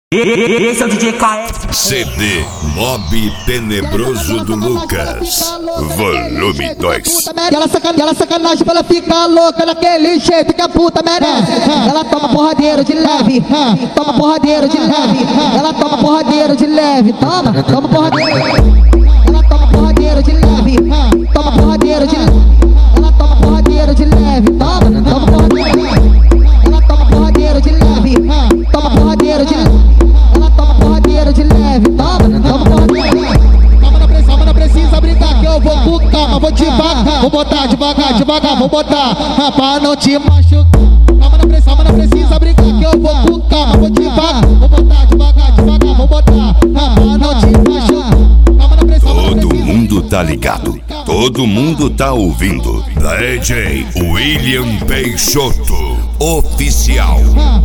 Esse é o DJ KS. CD Mob Tenebroso do Lucas, volume 2. Ela sacanagem pra ela ficar louca daquele jeito que a puta merece. Ela toma porradeiro de leve, toma porradeiro de leve. Ela toma porradeiro de leve, toma porradeiro. Ela toma porradeiro de leve, toma porradeiro de leve. Ela toma porradeiro de leve, toma porradeiro. Ela toma porradeiro de leve, toma porradeiro de leve. Ela toma porradeiro de leve, toma porradeiro. Calma, não precisa brincar que eu vou com calma, vou devagar, vou botar devagar, vou botar pra não te machucar. Calma, não precisa brincar que eu vou com calma, vou devagar, vou botar devagar, vou botar pra não te machucar. Todo mundo tá ligado, todo mundo tá ouvindo. DJ William Peixoto, oficial.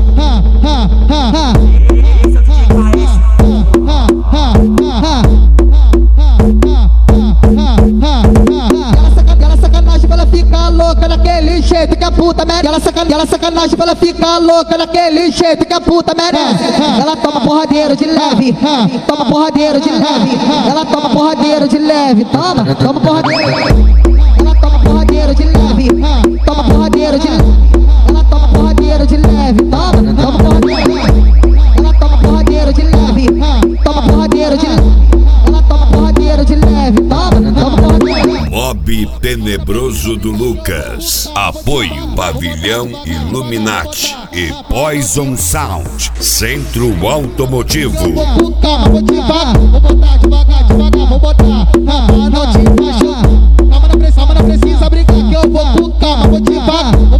Ela sacanagem pra ela ficar louca daquele jeito que a puta merece. Ela sacanagem pra ela ficar louca daquele jeito que a puta merece. Ela toma porradeiro de leve, toma porradeiro de leve. Ela toma porradeiro de leve, toma porradeiro. Ela toma porradeiro de leve, toma porradeiro de leve. Ela toma porradeiro de leve, toma porradeiro. Ela toma porradeiro de leve, toma porradeiro de leve. Ela toma porradeiro de leve, toma porradeiro. Mob Tenebroso do Lucas. Apoio Pavilhão Illuminati e Poison Sound, Centro Automotivo. Calma, vou devagar, vou botar devagar, vou botar pra não te machucar. Calma, não precisa brincar que eu vou com calma, vou devagar.